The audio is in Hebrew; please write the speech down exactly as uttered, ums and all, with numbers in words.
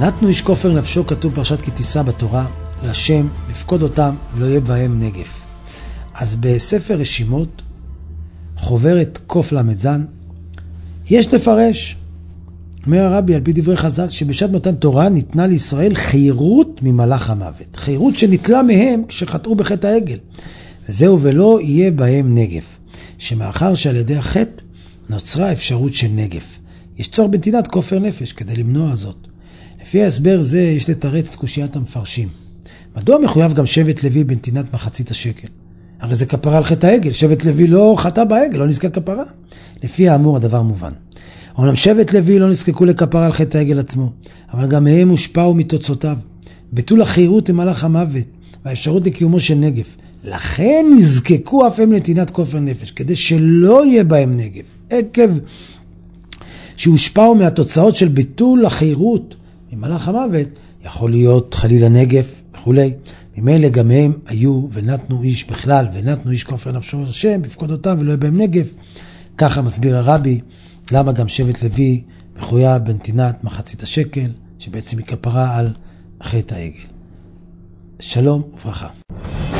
נתנו איש כופר נפשו, כתוב פרשת כי תישא בתורה, לשם, לפקוד אותם, ולא יהיה בהם נגף. אז בספר רשימות, חוברת קוף למדזן, יש לפרש, אומר הרבי על פי דברי חז"ל, שבשעת מתן תורה ניתנה לישראל חירות ממלאך המוות. חירות שניטלה מהם כשחטאו בחטא העגל. וזהו ולא יהיה בהם נגף. שמאחר שעל ידי החטא נוצרה אפשרות של נגף. יש צורך בנתינת כופר נפש כדי למנוע זאת. לפי ההסבר זה יש לתרץ קושיית המפרשים. מדוע מחויב גם שבט לוי בנתינת מחצית השקל? הרי זה כפרה על חטא העגל. שבט לוי לא חטא בעגל, לא נזכה כפרה. לפי האמור הדבר מובן. אומנם שבט לוי לא נזקקו לכפרה על חטא העגל עצמו, אבל גם הם הושפעו מתוצאותיו. ביטול החירות ממלאך המוות והאפשרות לקיומו של נגף. לכן נזקקו אף הם לנתינת כופר נפש, כדי שלא יהיה בהם נגף. עקב שהושפעו מהתוצאות של ביטול החירות ממלאך המוות, יכול להיות חלילה נגף וכו'. ממילא גם הם היו ונתנו איש בכלל, ונתנו איש כופר נפשו השם, בפקוד אותם ולא יהיה בהם נגף. ככה מסביר הרבי, למה גם שבט לוי מחויב בנתינת מחצית השקל, שבעצם היא כפרה על חטא העגל. שלום וברכה.